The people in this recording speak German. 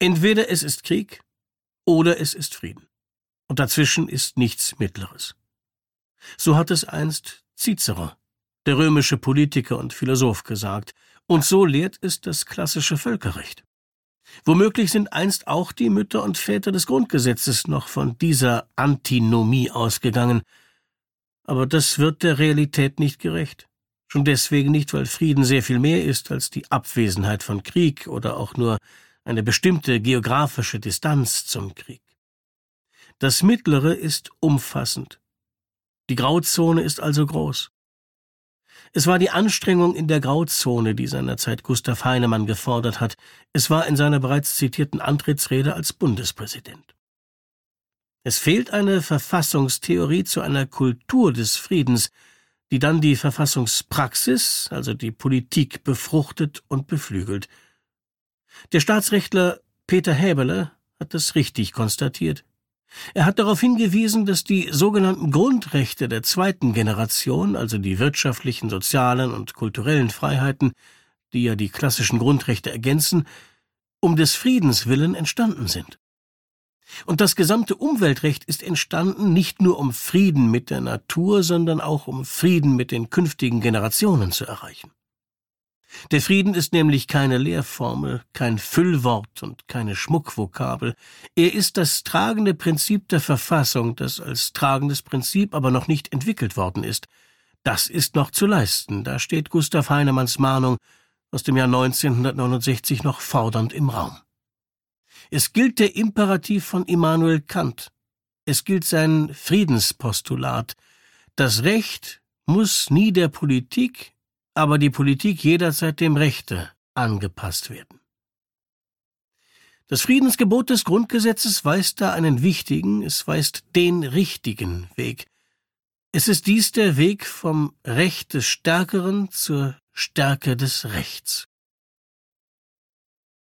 Entweder es ist Krieg oder es ist Frieden. Und dazwischen ist nichts Mittleres. So hat es einst Cicero, der römische Politiker und Philosoph, gesagt, und so lehrt es das klassische Völkerrecht. Womöglich sind einst auch die Mütter und Väter des Grundgesetzes noch von dieser Antinomie ausgegangen, aber das wird der Realität nicht gerecht. Schon deswegen nicht, weil Frieden sehr viel mehr ist als die Abwesenheit von Krieg oder auch nur eine bestimmte geografische Distanz zum Krieg. Das Mittlere ist umfassend. Die Grauzone ist also groß. Es war die Anstrengung in der Grauzone, die seinerzeit Gustav Heinemann gefordert hat. Es war in seiner bereits zitierten Antrittsrede als Bundespräsident. Es fehlt eine Verfassungstheorie zu einer Kultur des Friedens, die dann die Verfassungspraxis, also die Politik, befruchtet und beflügelt. Der Staatsrechtler Peter Häberle hat das richtig konstatiert. Er hat darauf hingewiesen, dass die sogenannten Grundrechte der zweiten Generation, also die wirtschaftlichen, sozialen und kulturellen Freiheiten, die ja die klassischen Grundrechte ergänzen, um des Friedens willen entstanden sind. Und das gesamte Umweltrecht ist entstanden nicht nur um Frieden mit der Natur, sondern auch um Frieden mit den künftigen Generationen zu erreichen. Der Frieden ist nämlich keine Lehrformel, kein Füllwort und keine Schmuckvokabel. Er ist das tragende Prinzip der Verfassung, das als tragendes Prinzip aber noch nicht entwickelt worden ist. Das ist noch zu leisten, da steht Gustav Heinemanns Mahnung aus dem Jahr 1969 noch fordernd im Raum. Es gilt der Imperativ von Immanuel Kant. Es gilt sein Friedenspostulat. Das Recht muss nie der Politik, aber die Politik jederzeit dem Rechte angepasst werden. Das Friedensgebot des Grundgesetzes weist da einen wichtigen, es weist den richtigen Weg. Es ist dies der Weg vom Recht des Stärkeren zur Stärke des Rechts.